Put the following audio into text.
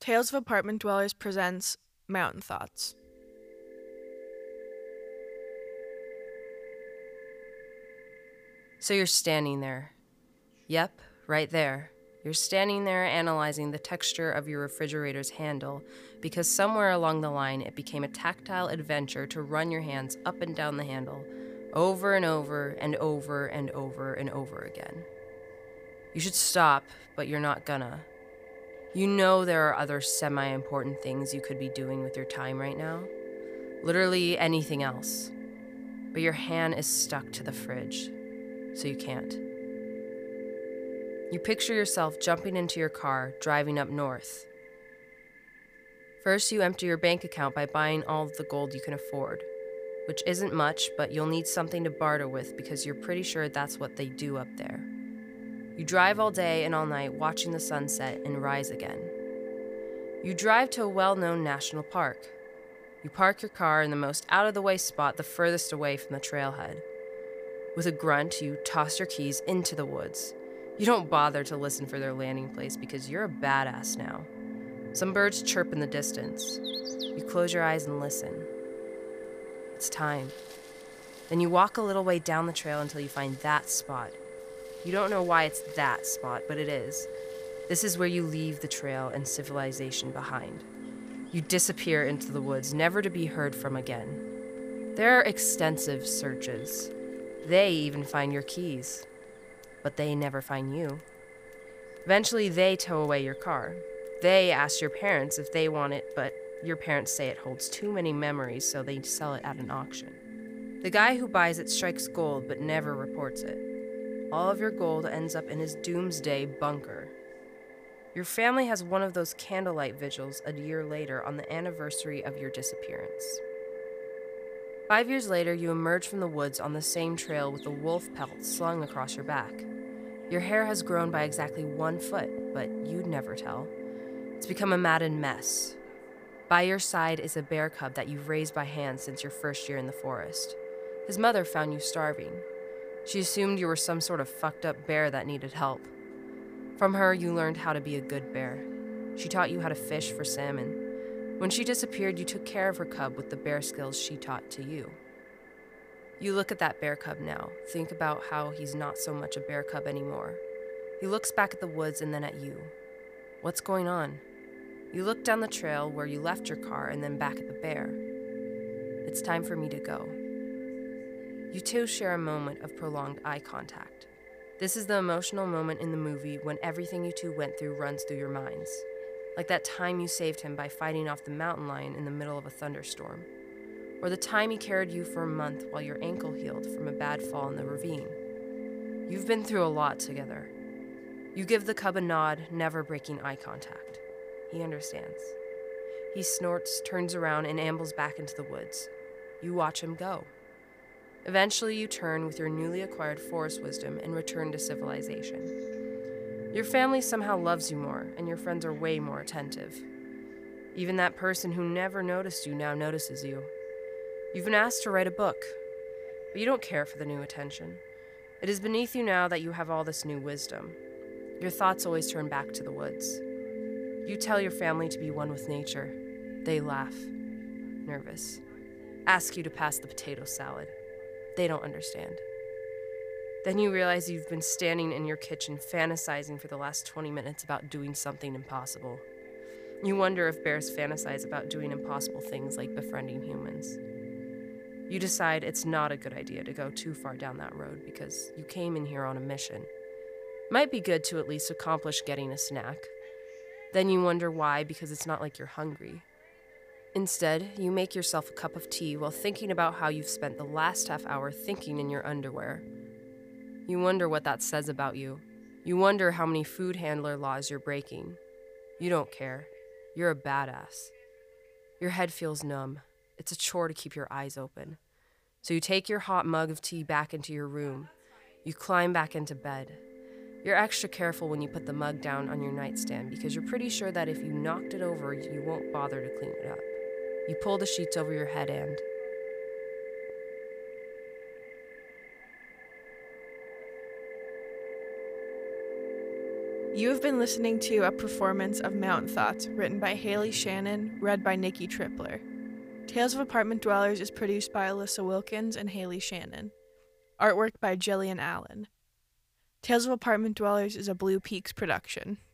Tales of Apartment Dwellers presents Mountain Thoughts. So you're standing there. Yep, right there. You're standing there analyzing the texture of your refrigerator's handle because somewhere along the line it became a tactile adventure to run your hands up and down the handle over and over and over and over and over again. You should stop, but you're not gonna. You know there are other semi-important things you could be doing with your time right now. Literally anything else. But your hand is stuck to the fridge, so you can't. You picture yourself jumping into your car, driving up north. First, you empty your bank account by buying all of the gold you can afford, which isn't much, but you'll need something to barter with because you're pretty sure that's what they do up there. You drive all day and all night watching the sunset and rise again. You drive to a well-known national park. You park your car in the most out-of-the-way spot the furthest away from the trailhead. With a grunt, you toss your keys into the woods. You don't bother to listen for their landing place because you're a badass now. Some birds chirp in the distance. You close your eyes and listen. It's time. Then you walk a little way down the trail until you find that spot. You don't know why it's that spot, but it is. This is where you leave the trail and civilization behind. You disappear into the woods, never to be heard from again. There are extensive searches. They even find your keys. But they never find you. Eventually, they tow away your car. They ask your parents if they want it, but your parents say it holds too many memories, so they sell it at an auction. The guy who buys it strikes gold, but never reports it. All of your gold ends up in his doomsday bunker. Your family has one of those candlelight vigils a year later on the anniversary of your disappearance. 5 years later, you emerge from the woods on the same trail with a wolf pelt slung across your back. Your hair has grown by exactly 1 foot, but you'd never tell. It's become a matted mess. By your side is a bear cub that you've raised by hand since your first year in the forest. His mother found you starving. She assumed you were some sort of fucked up bear that needed help. From her, you learned how to be a good bear. She taught you how to fish for salmon. When she disappeared, you took care of her cub with the bear skills she taught to you. You look at that bear cub now, think about how he's not so much a bear cub anymore. He looks back at the woods and then at you. What's going on? You look down the trail where you left your car and then back at the bear. It's time for me to go. You two share a moment of prolonged eye contact. This is the emotional moment in the movie when everything you two went through runs through your minds. Like that time you saved him by fighting off the mountain lion in the middle of a thunderstorm. Or the time he carried you for a month while your ankle healed from a bad fall in the ravine. You've been through a lot together. You give the cub a nod, never breaking eye contact. He understands. He snorts, turns around, and ambles back into the woods. You watch him go. Eventually, you turn with your newly acquired forest wisdom and return to civilization. Your family somehow loves you more, and your friends are way more attentive. Even that person who never noticed you now notices you. You've been asked to write a book, but you don't care for the new attention. It is beneath you now that you have all this new wisdom. Your thoughts always turn back to the woods. You tell your family to be one with nature. They laugh, nervous, ask you to pass the potato salad. They don't understand. Then you realize you've been standing in your kitchen fantasizing for the last 20 minutes about doing something impossible. You wonder if bears fantasize about doing impossible things like befriending humans. You decide it's not a good idea to go too far down that road because you came in here on a mission. Might be good to at least accomplish getting a snack. Then you wonder why, because it's not like you're hungry. Instead, you make yourself a cup of tea while thinking about how you've spent the last half hour thinking in your underwear. You wonder what that says about you. You wonder how many food handler laws you're breaking. You don't care. You're a badass. Your head feels numb. It's a chore to keep your eyes open. So you take your hot mug of tea back into your room. You climb back into bed. You're extra careful when you put the mug down on your nightstand because you're pretty sure that if you knocked it over, you won't bother to clean it up. You pull the sheets over your head and... You have been listening to a performance of Mountain Thoughts, written by Haley Shannon, read by Nikki Tripler. Tales of Apartment Dwellers is produced by Alyssa Wilkins and Haley Shannon. Artwork by Jillian Allen. Tales of Apartment Dwellers is a Blue Peaks production.